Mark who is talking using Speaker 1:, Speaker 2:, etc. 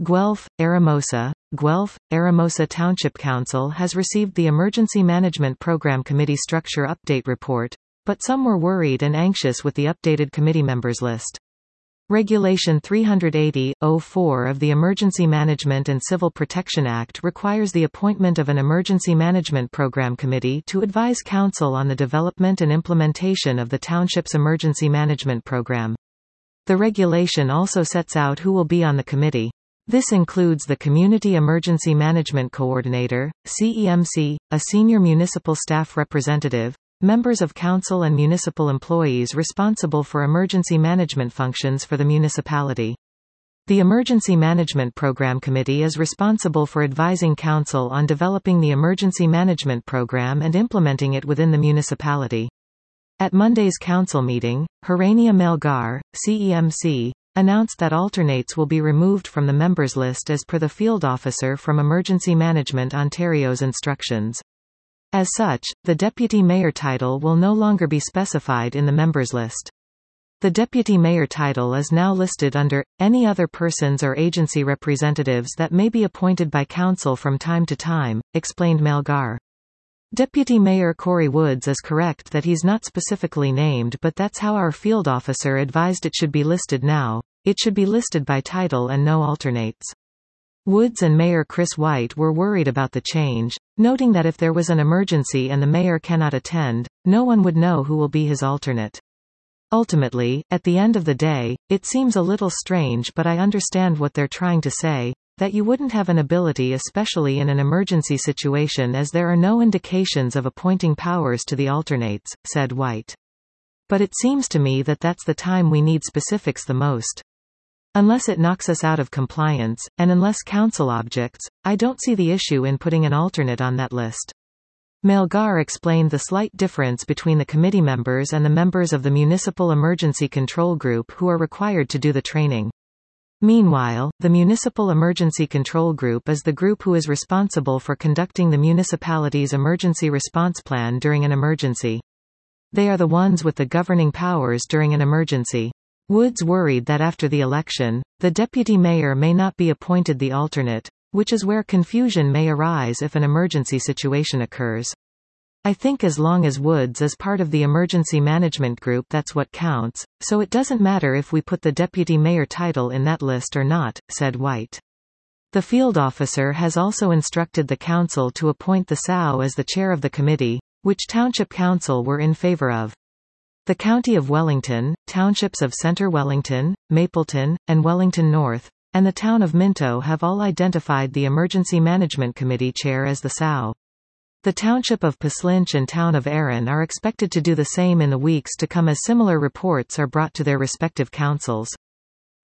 Speaker 1: Guelph, Aramosa. Guelph, Aramosa Township Council has received the Emergency Management Program Committee Structure Update Report, but some were worried and anxious with the updated committee members list. Regulation 380-04 of the Emergency Management and Civil Protection Act requires the appointment of an Emergency Management Program Committee to advise Council on the development and implementation of the Township's Emergency Management Program. The regulation also sets out who will be on the committee. This includes the Community Emergency Management Coordinator, CEMC, a senior municipal staff representative, members of council and municipal employees responsible for emergency management functions for the municipality. The Emergency Management Program Committee is responsible for advising council on developing the emergency management program and implementing it within the municipality. At Monday's council meeting, Herania Melgar, CEMC, announced that alternates will be removed from the members list as per the field officer from Emergency Management Ontario's instructions. As such, the deputy mayor title will no longer be specified in the members list. The deputy mayor title is now listed under any other persons or agency representatives that may be appointed by council from time to time, explained Melgar. Deputy Mayor Corey Woods is correct that he's not specifically named, but that's how our field officer advised it should be listed now. It should be listed by title and no alternates. Woods and Mayor Chris White were worried about the change, noting that if there was an emergency and the mayor cannot attend, no one would know who will be his alternate. Ultimately, at the end of the day, it seems a little strange, but I understand what they're trying to say, that you wouldn't have an ability, especially in an emergency situation, as there are no indications of appointing powers to the alternates, said White. But it seems to me that that's the time we need specifics the most. Unless it knocks us out of compliance, and unless council objects, I don't see the issue in putting an alternate on that list. Melgar explained the slight difference between the committee members and the members of the Municipal Emergency Control Group who are required to do the training. Meanwhile, the Municipal Emergency Control Group is the group who is responsible for conducting the municipality's emergency response plan during an emergency. They are the ones with the governing powers during an emergency. Woods worried that after the election, the deputy mayor may not be appointed the alternate, which is where confusion may arise if an emergency situation occurs. I think as long as Woods is part of the emergency management group, that's what counts, so it doesn't matter if we put the deputy mayor title in that list or not, said White. The field officer has also instructed the council to appoint the SOW as the chair of the committee, which Township Council were in favor of. The County of Wellington, townships of Centre Wellington, Mapleton, and Wellington North, and the town of Minto have all identified the Emergency Management Committee chair as the SOW. The township of Paslinch and town of Erin are expected to do the same in the weeks to come as similar reports are brought to their respective councils.